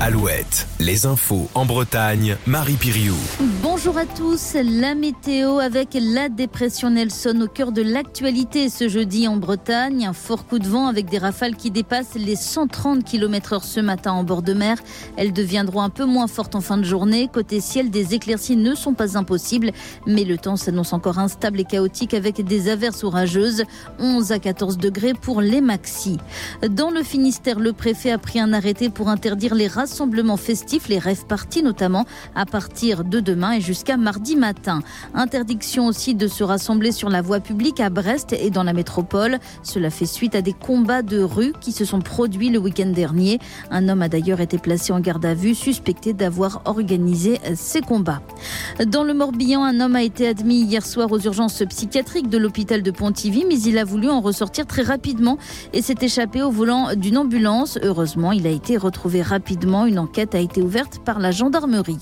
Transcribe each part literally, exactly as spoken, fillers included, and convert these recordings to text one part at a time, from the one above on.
Alouette, les infos en Bretagne, Marie Piriou. Bonjour à tous, la météo avec la dépression Nelson au cœur de l'actualité ce jeudi en Bretagne. Un fort coup de vent avec des rafales qui dépassent les cent trente kilomètres heure ce matin en bord de mer. Elles deviendront un peu moins fortes en fin de journée. Côté ciel, des éclaircies ne sont pas impossibles, mais le temps s'annonce encore instable et chaotique avec des averses orageuses. onze à quatorze degrés pour les maxis. Dans le Finistère, le préfet a pris un arrêté pour interdire les rassemblements festifs, les rave parties notamment, à partir de demain et jusqu'à mardi matin. Interdiction aussi de se rassembler sur la voie publique à Brest et dans la métropole. Cela fait suite à des combats de rue qui se sont produits le week-end dernier. Un homme a d'ailleurs été placé en garde à vue, suspecté d'avoir organisé ces combats. Dans le Morbihan, un homme a été admis hier soir aux urgences psychiatriques de l'hôpital de Pontivy, mais il a voulu en ressortir très rapidement et s'est échappé au volant d'une ambulance. Heureusement, il a été retrouvé rapidement. Une enquête a été ouverte par la gendarmerie.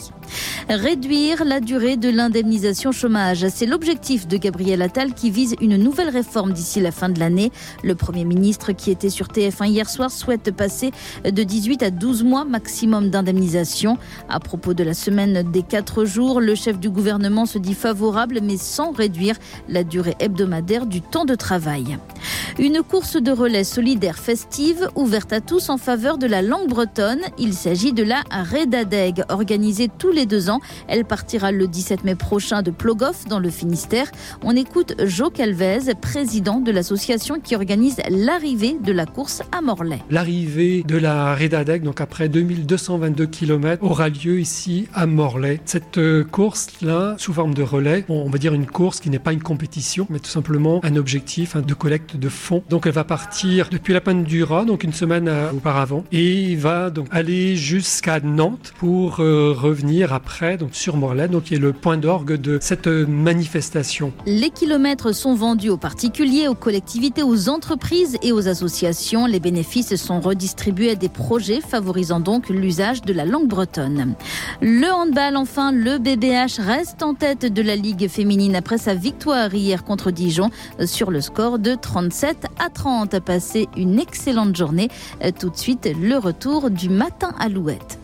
Réduire la durée de l'indemnisation chômage, c'est l'objectif de Gabriel Attal qui vise une nouvelle réforme d'ici la fin de l'année. Le Premier ministre qui était sur T F un hier soir souhaite passer de dix-huit à douze mois maximum d'indemnisation. À propos de la semaine des quatre jours, le chef du gouvernement se dit favorable mais sans réduire la durée hebdomadaire du temps de travail. Une course de relais solidaire festive ouverte à tous en faveur de la langue bretonne. Il s'agit de la Redadeg, organisée tous les deux ans. Elle partira le dix-sept mai prochain de Plogoff dans le Finistère. On écoute Jo Calvez, président de l'association qui organise l'arrivée de la course à Morlaix. L'arrivée de la Redadeg, donc après deux mille deux cent vingt-deux kilomètres, aura lieu ici à Morlaix. Cette course-là, sous forme de relais, on va dire une course qui n'est pas une compétition, mais tout simplement un objectif hein, de collecte de fonds. Donc elle va partir depuis la Pointe du Raz, donc une semaine auparavant, et va donc aller jusqu'à Nantes pour euh, revenir après donc sur Morlaix, donc qui est le point d'orgue de cette manifestation. Les kilomètres sont vendus aux particuliers, aux collectivités, aux entreprises et aux associations. Les bénéfices sont redistribués à des projets favorisant donc l'usage de la langue bretonne. Le handball, enfin, le B B H reste en tête de la Ligue féminine après sa victoire hier contre Dijon sur le score de trente-sept à trente. Passez une excellente journée. Tout de suite, le retour du matin Alouette.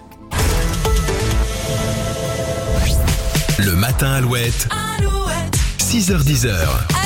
Le matin Alouette, Alouette. six heures dix.